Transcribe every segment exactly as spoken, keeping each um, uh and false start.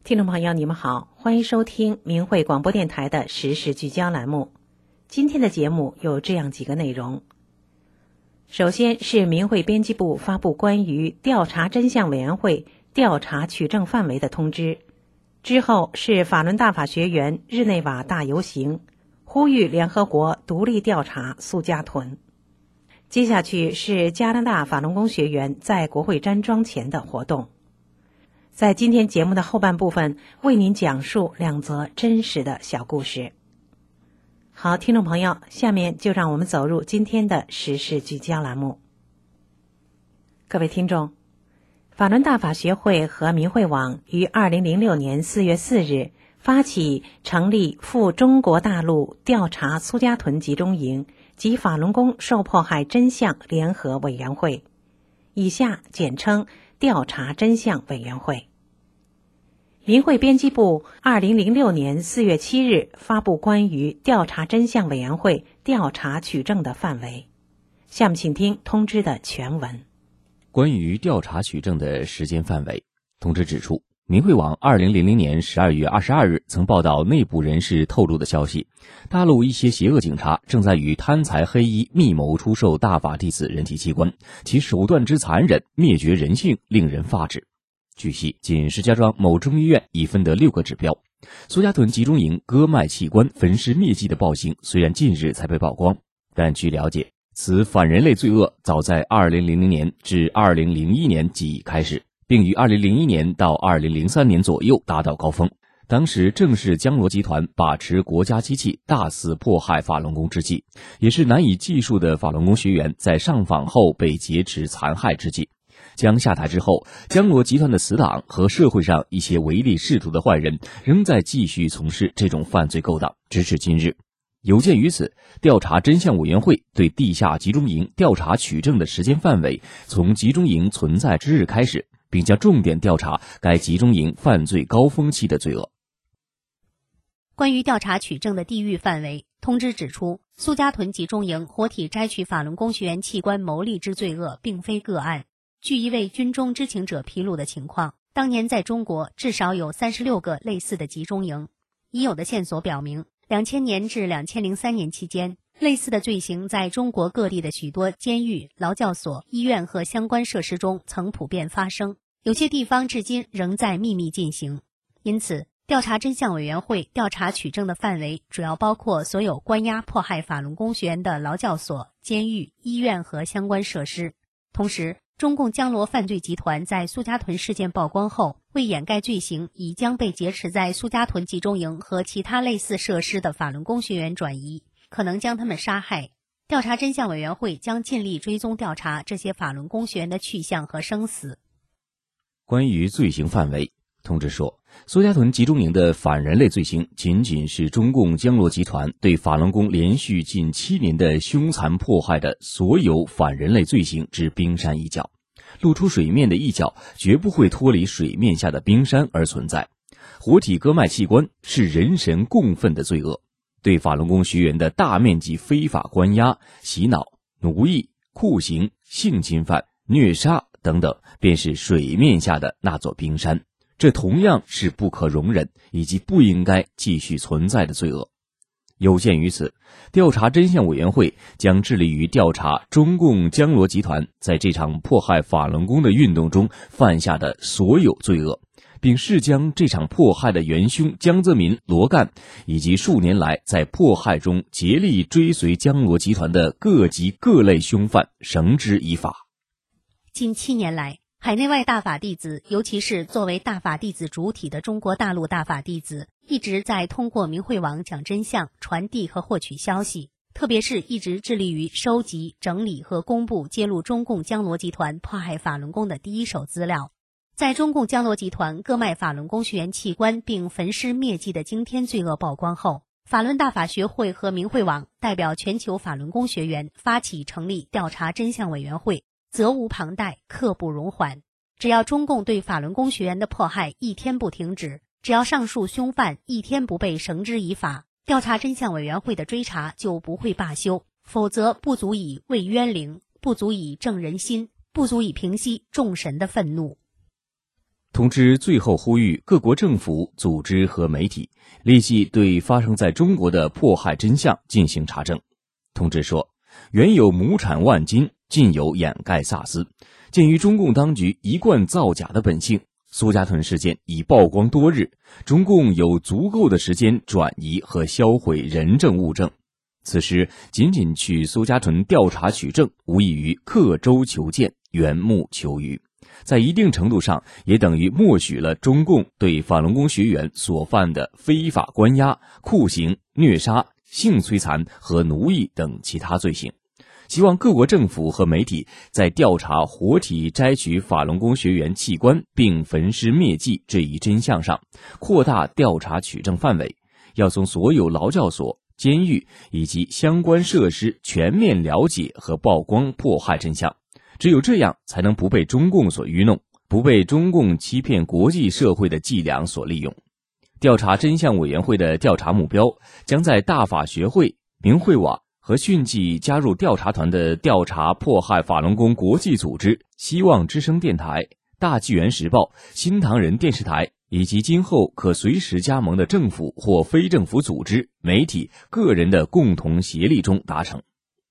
听众朋友，你们好，欢迎收听明慧广播电台的时事聚焦栏目。今天的节目有这样几个内容。首先是明慧编辑部发布关于调查真相委员会调查取证范围的通知，之后是法轮大法学员日内瓦大游行，呼吁联合国独立调查苏家屯。接下去是加拿大法轮功学员在国会山庄前的活动。在今天节目的后半部分，为您讲述两则真实的小故事。好，听众朋友，下面就让我们走入今天的时事聚焦栏目。各位听众，法轮大法学会和明慧网于二零零六年四月四日发起成立赴中国大陆调查苏家屯集中营及法轮功受迫害真相联合委员会，以下简称调查真相委员会。明慧编辑部二零零六年四月七日发布关于调查真相委员会调查取证的范围。下面请听通知的全文。 关于调查取证的时间范围，通知指出，明慧网二零零零年十二月二十二日曾报道内部人士透露的消息，大陆一些邪恶警察正在与贪财黑衣密谋出售大法弟子人体器官，其手段之残忍，灭绝人性，令人发指。据悉，仅石家庄某中医院已分得六个指标。苏家屯集中营割脉器官、焚尸灭迹的暴行虽然近日才被曝光，但据了解，此反人类罪恶早在二零零零年至二零零一年即已开始，并于二零零一年到二零零三年左右达到高峰。当时正是江罗集团把持国家机器大肆迫害法轮功之际，也是难以计数的法轮功学员在上访后被劫持残害之际。江下台之后，江罗集团的死党和社会上一些唯利是图的坏人仍在继续从事这种犯罪勾当，直至今日。有鉴于此，调查真相委员会对地下集中营调查取证的时间范围从集中营存在之日开始，并将重点调查该集中营犯罪高峰期的罪恶。 关于调查取证的地域范围，通知指出，苏家屯集中营活体摘取法轮功学员器官牟利之罪恶并非个案。据一位军中知情者披露的情况，当年在中国至少有三十六个类似的集中营。已有的线索表明，两千年至两千零三年期间，类似的罪行在中国各地的许多监狱、劳教所、医院和相关设施中曾普遍发生，有些地方至今仍在秘密进行。因此，调查真相委员会调查取证的范围主要包括所有关押迫害法轮功学员的劳教所、监狱、医院和相关设施。同时，中共江罗犯罪集团在苏家屯事件曝光后，为掩盖罪行，已将被劫持在苏家屯集中营和其他类似设施的法轮功学员转移，可能将他们杀害。调查真相委员会将尽力追踪调查这些法轮功学员的去向和生死。 关于罪行范围，通知说，苏家屯集中营的反人类罪行仅仅是中共江罗集团对法轮功连续近七年的凶残迫害的所有反人类罪行之冰山一角，露出水面的一角绝不会脱离水面下的冰山而存在。活体割脉器官是人神共愤的罪恶，对法轮功学员的大面积非法关押、洗脑、奴役、酷刑、性侵犯、虐杀等等，便是水面下的那座冰山。这同样是不可容忍以及不应该继续存在的罪恶。有鉴于此，调查真相委员会将致力于调查中共江罗集团在这场迫害法轮功的运动中犯下的所有罪恶，并誓将这场迫害的元凶江泽民、罗干以及数年来在迫害中竭力追随江罗集团的各级各类凶犯绳之以法。 近七年来，海内外大法弟子，尤其是作为大法弟子主体的中国大陆大法弟子，一直在通过明慧网讲真相、传递和获取消息，特别是一直致力于收集、整理和公布揭露中共江罗集团迫害法轮功的第一手资料。在中共江罗集团割脉法轮功学员器官并焚尸灭迹的惊天罪恶曝光后，法轮大法学会和明慧网代表全球法轮功学员发起成立调查真相委员会，责无旁贷，刻不容缓。只要中共对法轮功学员的迫害一天不停止，只要上述凶犯一天不被绳之以法，调查真相委员会的追查就不会罢休，否则不足以慰冤灵，不足以正人心，不足以平息众神的愤怒。 通知最后呼吁各国政府、组织和媒体立即对发生在中国的迫害真相进行查证。通知说，原有亩产万斤，尽有掩盖萨斯。鉴于中共当局一贯造假的本性，苏家屯事件已曝光多日，中共有足够的时间转移和销毁人证物证。此时仅仅去苏家屯调查取证，无异于刻舟求剑，缘木求鱼，在一定程度上也等于默许了中共对法轮功学员所犯的非法关押、酷刑、虐杀、性摧残和奴役等其他罪行。希望各国政府和媒体在调查活体摘取法轮功学员器官并焚尸灭迹这一真相上，扩大调查取证范围，要从所有劳教所、监狱以及相关设施全面了解和曝光迫害真相。只有这样，才能不被中共所愚弄，不被中共欺骗国际社会的伎俩所利用。调查真相委员会的调查目标将在大法学会、明慧网和迅即加入调查团的调查迫害法轮功国际组织希望之声电台、大纪元时报、新唐人电视台以及今后可随时加盟的政府或非政府组织、媒体、个人的共同协力中达成。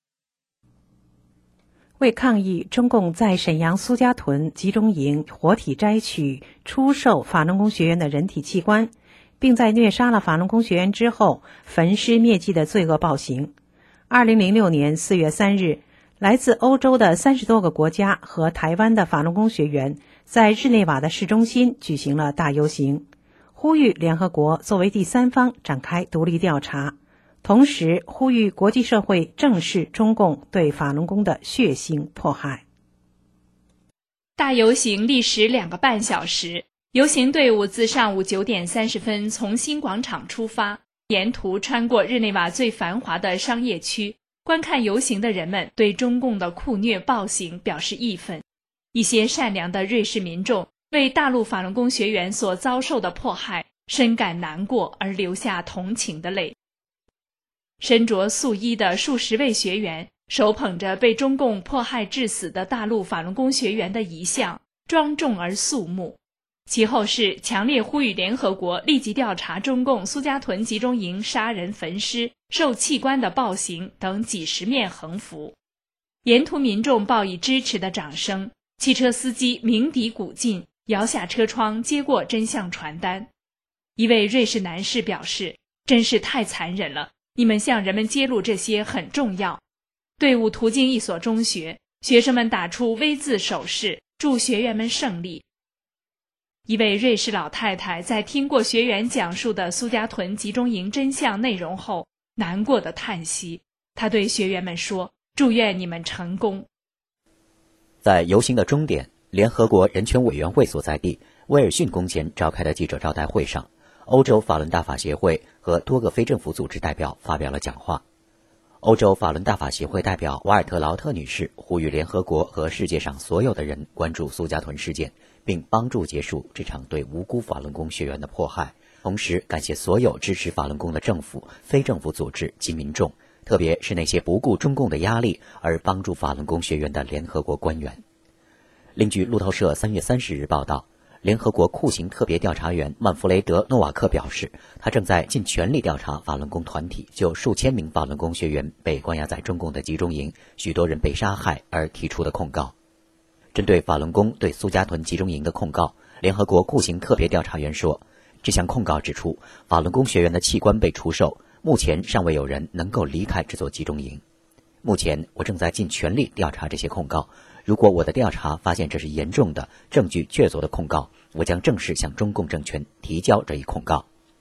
为抗议中共在沈阳苏家屯集中营活体摘取、出售法轮功学员的人体器官，并在虐杀了法轮功学员之后焚尸灭迹的罪恶暴行，二零零六年四月三日，来自欧洲的三十多个国家和台湾的法轮功学员在日内瓦的市中心举行了大游行，呼吁联合国作为第三方展开独立调查，同时呼吁国际社会正视中共对法轮功的血腥迫害。 大游行历时两个半小时，游行队伍自上午九点三十分从新广场出发，沿途穿过日内瓦最繁华的商业区。观看游行的人们对中共的酷虐暴行表示义愤。一些善良的瑞士民众为大陆法轮功学员所遭受的迫害深感难过，而流下同情的泪。身着素衣的数十位学员手捧着被中共迫害致死的大陆法轮功学员的遗像，庄重而肃穆。其后是强烈呼吁联合国立即调查中共苏家屯集中营杀人焚尸、受器官的暴行等几十面横幅。沿途民众报以支持的掌声，汽车司机鸣笛鼓劲，摇下车窗接过真相传单。一位瑞士男士表示，真是太残忍了，你们向人们揭露这些很重要。队伍途经一所中学，学生们打出 V 字手势，祝学员们胜利。一位瑞士老太太在听过学员讲述的苏家屯集中营真相内容后，难过的叹息。她对学员们说，祝愿你们成功。 在游行的终点，联合国人权委员会所在地威尔逊宫前召开的记者招待会上，欧洲法轮大法协会和多个非政府组织代表发表了讲话。欧洲法轮大法协会代表瓦尔特劳特女士呼吁联合国和世界上所有的人关注苏家屯事件，并帮助结束这场对无辜法轮功学员的迫害，同时感谢所有支持法轮功的政府、非政府组织及民众，特别是那些不顾中共的压力而帮助法轮功学员的联合国官员。另据路透社三月三十日报道，联合国酷刑特别调查员曼弗雷德·诺瓦克表示，他正在尽全力调查法轮功团体就数千名法轮功学员被关押在中共的集中营，许多人被杀害而提出的控告。针对法轮功对苏家屯集中营的控告，联合国酷刑特别调查员说，这项控告指出，法轮功学员的器官被出售，目前尚未有人能够离开这座集中营。目前我正在尽全力调查这些控告，如果我的调查发现这是严重的、证据确凿的控告，我将正式向中共政权提交这一控告。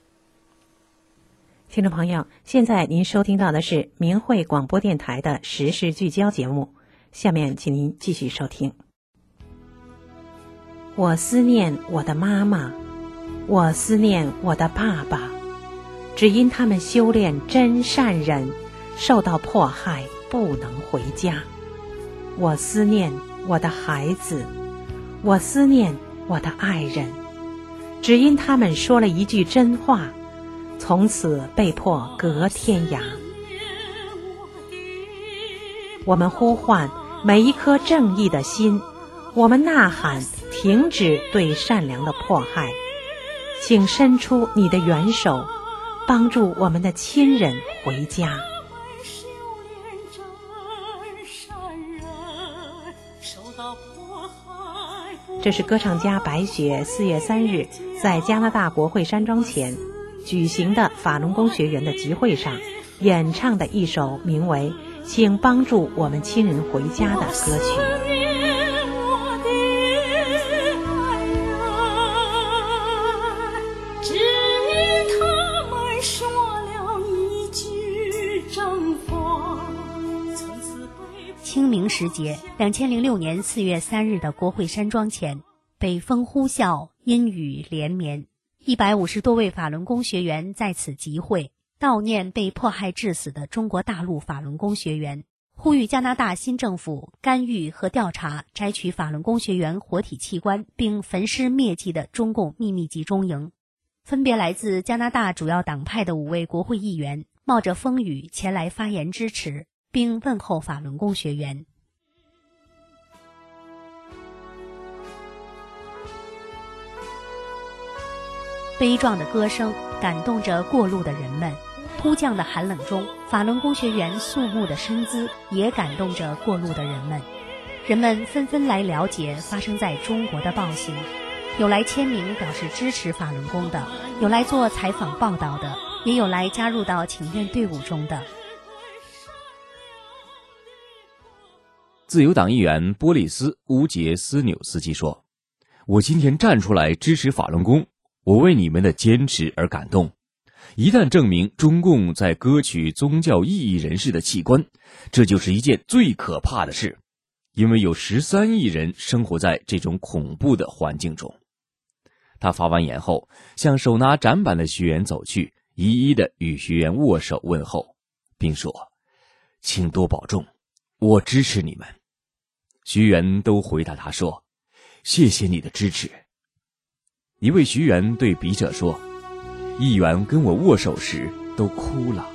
听众朋友，现在您收听到的是明慧广播电台的时事聚焦节目，下面请您继续收听。我思念我的妈妈，我思念我的爸爸，只因他们修炼真善忍，受到迫害不能回家。我思念我的孩子，我思念我的爱人，只因他们说了一句真话，从此被迫隔天涯。我们呼唤每一颗正义的心，我们呐喊停止对善良的迫害，请伸出你的援手，帮助我们的亲人回家。这是歌唱家白雪四月三日在加拿大国会山庄前举行的法轮功学员的集会上演唱的一首名为《请帮助我们亲人回家》的歌曲。 清明时节，两千零六年四月三日的国会山庄前，北风呼啸，阴雨连绵，一百五十多位法轮功学员在此集会，悼念被迫害致死的中国大陆法轮功学员，呼吁加拿大新政府干预和调查摘取法轮功学员活体器官并焚尸灭迹的中共秘密集中营。分别来自加拿大主要党派的五位国会议员冒着风雨前来发言支持并问候法轮功学员。悲壮的歌声感动着过路的人们，突降的寒冷中，法轮功学员肃穆的身姿也感动着过路的人们。人们纷纷来了解发生在中国的暴行，有来签名表示支持法轮功的，有来做采访报道的，也有来加入到请愿队伍中的。 自由党议员波利斯·乌杰斯纽斯基说，我今天站出来支持法轮功，我为你们的坚持而感动。一旦证明中共在割取宗教异议人士的器官，这就是一件最可怕的事，因为有十三亿人生活在这种恐怖的环境中。他发完言后，向手拿展板的学员走去，一一的与学员握手问候，并说，请多保重，我支持你们。学员都回答他说，谢谢你的支持。一位学员对笔者说，议员跟我握手时都哭了。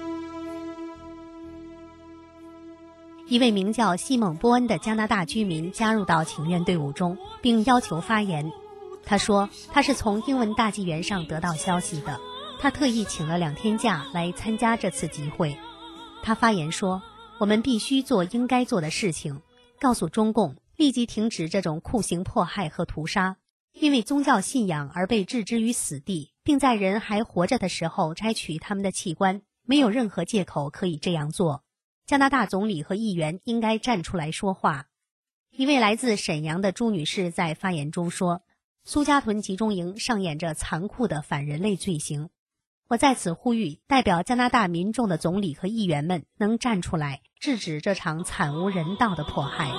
一位名叫西蒙·波恩的加拿大居民加入到请愿队伍中，并要求发言。他说，他是从英文大纪元上得到消息的，他特意请了两天假来参加这次集会。他发言说，我们必须做应该做的事情，告诉中共立即停止这种酷刑迫害和屠杀，因为宗教信仰而被置之于死地，并在人还活着的时候摘取他们的器官，没有任何借口可以这样做。加拿大总理和议员应该站出来说话。一位来自沈阳的朱女士在发言中说，苏家屯集中营上演着残酷的反人类罪行。我在此呼吁代表加拿大民众的总理和议员们能站出来，制止这场惨无人道的迫害。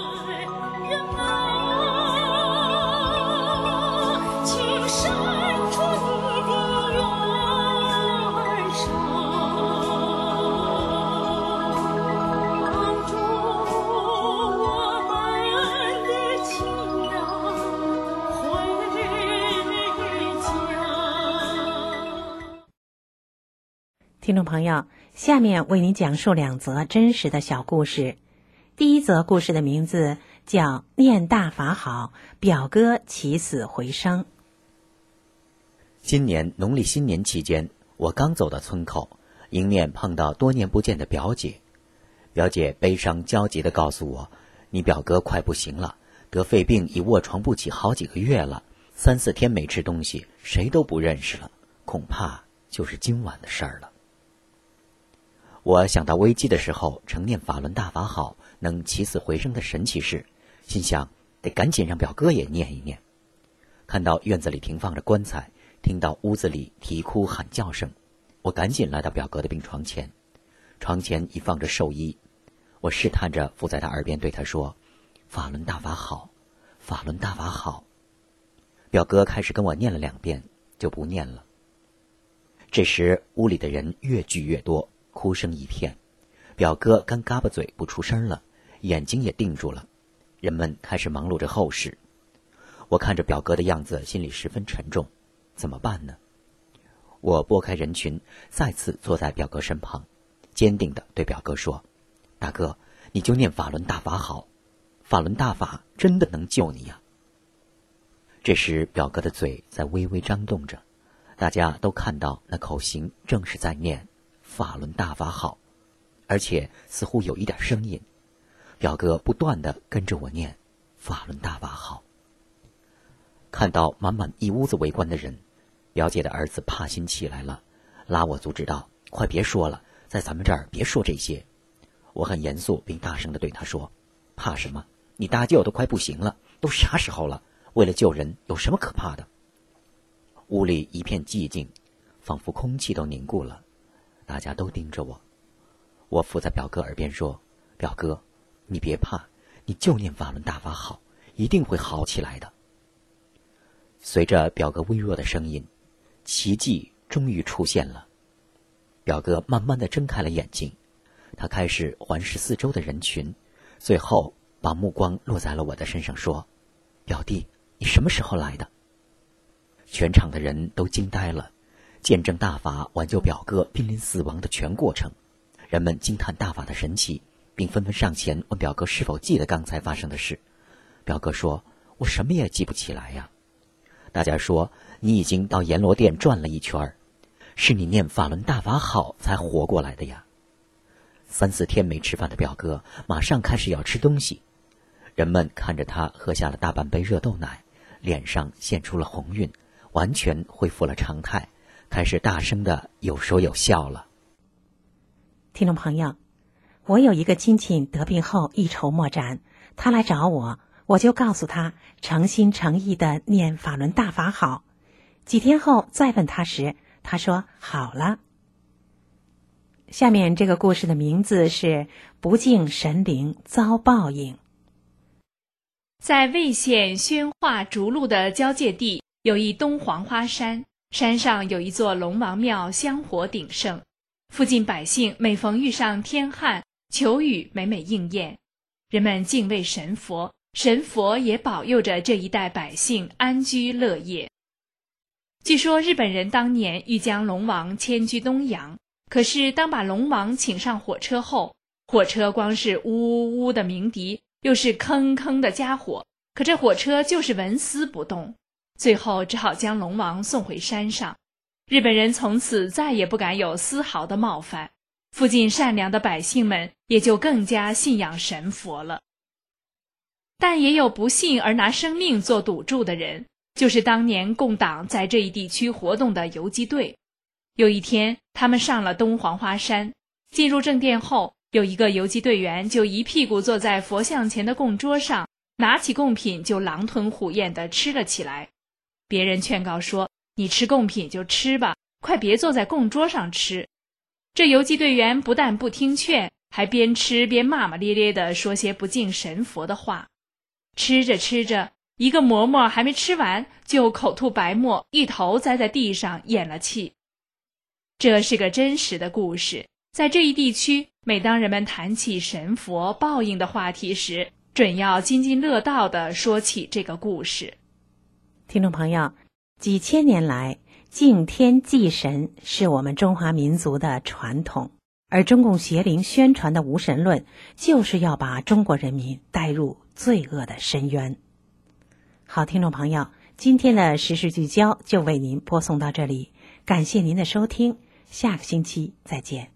听众朋友，下面为您讲述两则真实的小故事。第一则故事的名字叫念大法好，表哥起死回生。 今年农历新年期间，我刚走到村口，迎面碰到多年不见的表姐。表姐悲伤焦急地告诉我，你表哥快不行了，得肺病已卧床不起好几个月了，三四天没吃东西，谁都不认识了，恐怕就是今晚的事儿了。我想到危机的时候承念法轮大法好，能起死回生的神奇事，心想得赶紧让表哥也念一念。看到院子里停放着棺材，听到屋子里啼哭喊叫声，我赶紧来到表哥的病床前，床前已放着寿衣，我试探着伏在他耳边对他说，法轮大法好，法轮大法好。表哥开始跟我念了两遍，就不念了。这时屋里的人越聚越多，哭声一片，表哥干嘎巴嘴不出声了，眼睛也定住了，人们开始忙碌着后事。我看着表哥的样子，心里十分沉重，怎么办呢？我拨开人群，再次坐在表哥身旁，坚定地对表哥说，大哥，你就念法轮大法好，法轮大法真的能救你呀。 这时表哥的嘴在微微张动着，大家都看到那口型正是在念法轮大法好，而且似乎有一点声音。表哥不断地跟着我念法轮大法好。看到满满一屋子围观的人，表姐的儿子怕心起来了，拉我阻止道：快别说了，在咱们这儿别说这些。我很严肃并大声地对他说：怕什么？你大舅都快不行了，都啥时候了，为了救人有什么可怕的？屋里一片寂静，仿佛空气都凝固了，大家都盯着我。我伏在表哥耳边说：表哥，你别怕，你就念法轮大法好，一定会好起来的。随着表哥微弱的声音，奇迹终于出现了。表哥慢慢地睁开了眼睛，他开始环视四周的人群，最后把目光落在了我的身上，说：表弟，你什么时候来的？全场的人都惊呆了，见证大法挽救表哥濒临死亡的全过程。人们惊叹大法的神奇，并纷纷上前问表哥是否记得刚才发生的事。表哥说：我什么也记不起来呀。大家说：你已经到阎罗殿转了一圈，是你念法轮大法好才活过来的呀。三四天没吃饭的表哥马上开始要吃东西，人们看着他喝下了大半杯热豆奶，脸上现出了红晕，完全恢复了常态，开始大声的有说有笑了。 听众朋友，我有一个亲戚得病后一筹莫展，他来找我，我就告诉他诚心诚意的念法轮大法好。几天后再问他时，他说好了。下面这个故事的名字是不敬神灵遭报应。 在魏县宣化竹鹿的交界地有一东黄花山，山上有一座龙王庙，香火鼎盛，附近百姓每逢遇上天旱，求雨每每应验，人们敬畏神佛，神佛也保佑着这一带百姓安居乐业。据说日本人当年欲将龙王迁居东洋，可是当把龙王请上火车后，火车光是呜呜呜的鸣笛，又是吭吭的家伙，可这火车就是纹丝不动，最后只好将龙王送回山上。日本人从此再也不敢有丝毫的冒犯，附近善良的百姓们也就更加信仰神佛了。但也有不信而拿生命做赌注的人，就是当年共党在这一地区活动的游击队。有一天，他们上了东黄花山，进入正殿后，有一个游击队员就一屁股坐在佛像前的供桌上，拿起贡品就狼吞虎咽地吃了起来。别人劝告说：你吃贡品就吃吧，快别坐在供桌上吃。这游击队员不但不听劝，还边吃边骂骂咧咧地说些不敬神佛的话。吃着吃着，一个馍馍还没吃完，就口吐白沫，一头栽在地上咽了气。这是个真实的故事，在这一地区，每当人们谈起神佛报应的话题时，准要津津乐道地说起这个故事。 听众朋友，几千年来，敬天祭神是我们中华民族的传统，而中共邪灵宣传的无神论，就是要把中国人民带入罪恶的深渊。好，听众朋友，今天的时事聚焦就为您播送到这里，感谢您的收听，下个星期再见。